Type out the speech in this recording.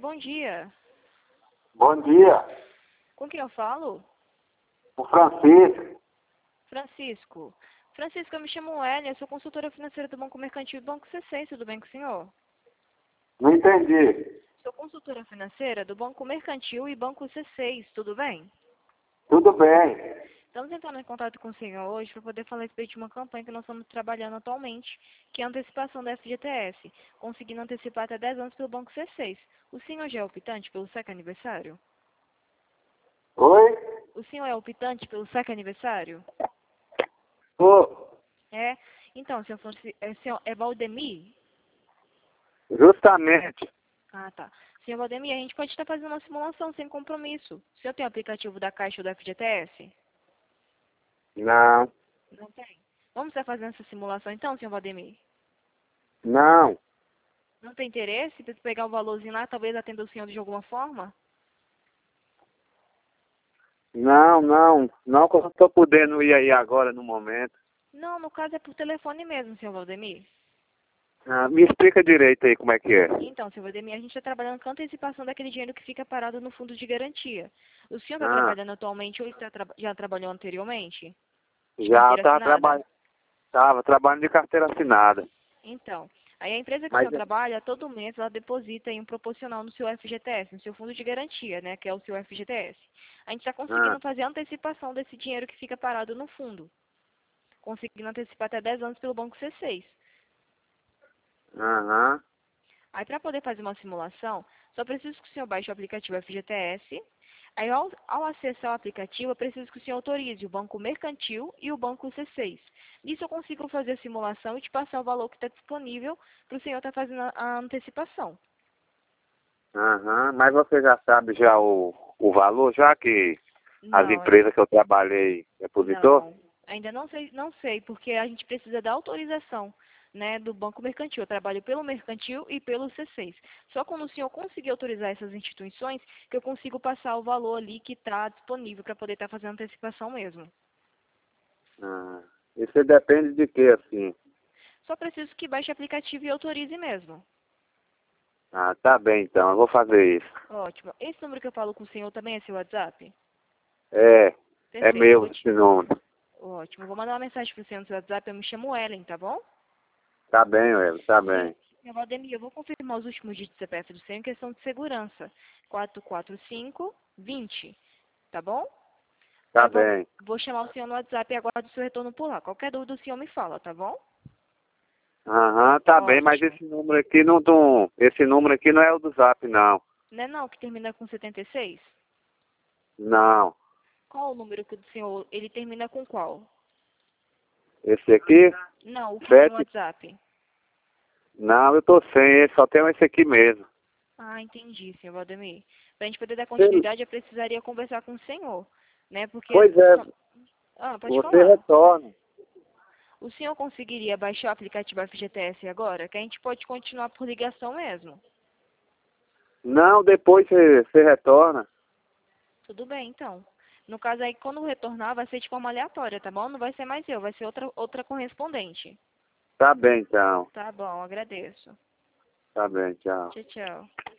bom dia. Bom dia, Com quem eu falo? o Francisco. Francisco. Francisco, eu me chamo Elia, sou consultora financeira do Banco Mercantil e Banco C6, tudo bem com o senhor? Não entendi. Sou consultora financeira do Banco Mercantil e Banco C6, tudo bem? Tudo bem. Estamos entrando em contato com o senhor hoje para poder falar a respeito de uma campanha que nós estamos trabalhando atualmente, que é a antecipação da FGTS, conseguindo antecipar até 10 anos pelo Banco C6. O senhor já é optante pelo SEC aniversário? Oi? O senhor é optante pelo SEC aniversário? Ô, É? Então, senhor é Valdemir? justamente. Ah, tá. Senhor Valdemir, a gente pode estar fazendo uma simulação sem compromisso. O senhor tem o aplicativo da Caixa ou da FGTS? Não, Não tem. Vamos estar fazendo essa simulação então, senhor Valdemir? não, Não tem interesse para pegar o valorzinho lá, talvez atenda o senhor de alguma forma? não que eu não estou podendo ir aí agora no momento. Não, no caso é por telefone mesmo, senhor Valdemir. Ah, me explica direito aí como é que é. Então, senhor Valdemir, a gente está trabalhando com a antecipação daquele dinheiro que fica parado no fundo de garantia. O senhor está Ah, trabalhando atualmente ou já trabalhou anteriormente? De já carteira estava assinada? trabalhando de carteira assinada. Então, aí a empresa que o Mas, senhor trabalha, todo mês ela deposita em um proporcional no seu FGTS, no seu fundo de garantia, né, que é o seu FGTS. A gente está ah, conseguindo fazer a antecipação desse dinheiro que fica parado no fundo, conseguindo antecipar até 10 anos pelo Banco C6. aham, Aí, para poder fazer uma simulação, só preciso que o senhor baixe o aplicativo FGTS. Aí, ao acessar o aplicativo, eu preciso que o senhor autorize o Banco Mercantil e o Banco C6. Nisso, eu consigo fazer a simulação e te passar o valor que está disponível para o senhor estar fazendo a antecipação. aham. Mas você já sabe já o valor, já que as Não, empresas que eu trabalhei depositou? não. Ainda não sei, porque a gente precisa da autorização, né, do Banco Mercantil. Eu trabalho pelo Mercantil e pelo C6. Só quando o senhor conseguir autorizar essas instituições, que eu consigo passar o valor ali que está disponível para poder estar fazendo antecipação mesmo. Ah, isso depende de quê, assim? Só preciso que baixe o aplicativo e autorize mesmo. Ah, tá bem então, eu vou fazer isso. Ótimo. Esse número que eu falo com o senhor também é seu WhatsApp? É Perfeito. meu esse número. Ótimo. Vou mandar uma mensagem para o senhor no seu WhatsApp. Eu me chamo Ellen, tá bom? Tá bem, Wellington, tá Sim, bem. senhor Valdemir, eu vou confirmar os últimos dígitos do CPF do senhor em questão de segurança. 445-20, tá bom? Aí Tá eu vou, bem. vou chamar o senhor no WhatsApp e aguardo o seu retorno por lá. Qualquer dúvida o senhor me fala, tá bom? Aham, tá bem, mas Ótimo. esse número aqui não é o do Zap, não. Não é não, que termina com 76? Não. Qual o número que o do senhor, ele termina com qual? Esse aqui, Não, o que tem no 7. WhatsApp. Não, eu tô sem, só tenho esse aqui mesmo. Ah, entendi, senhor Valdemir. Para a gente poder dar Ele- continuidade, eu precisaria conversar com o senhor, né? Porque... Pois é, Ah, pode você falar. retorna. O senhor conseguiria baixar o aplicativo FGTS agora? Que a gente pode continuar por ligação mesmo. Não, depois você retorna. Tudo bem, então. No caso aí, quando retornar, vai ser de forma aleatória, tá bom? Não vai ser mais eu, vai ser outra correspondente. Tá bem então. Tá bom, agradeço. Tá bem, tchau. Tchau, tchau.